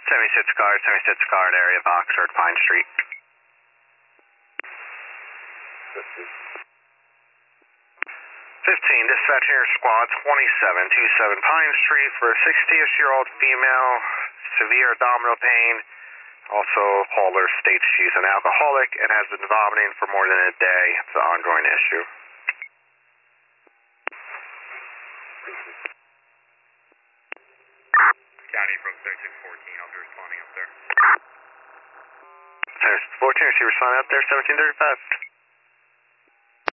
76 guard, area of Oxford, Pine Street. 15, dispatching your squad 2727 Pine Street for a 60-ish-year-old female, severe abdominal pain. Also, caller states she's an alcoholic and has been vomiting for more than a day. It's an ongoing issue. County from 3614, I'll be responding up there. 14, is she responding up there, 1735?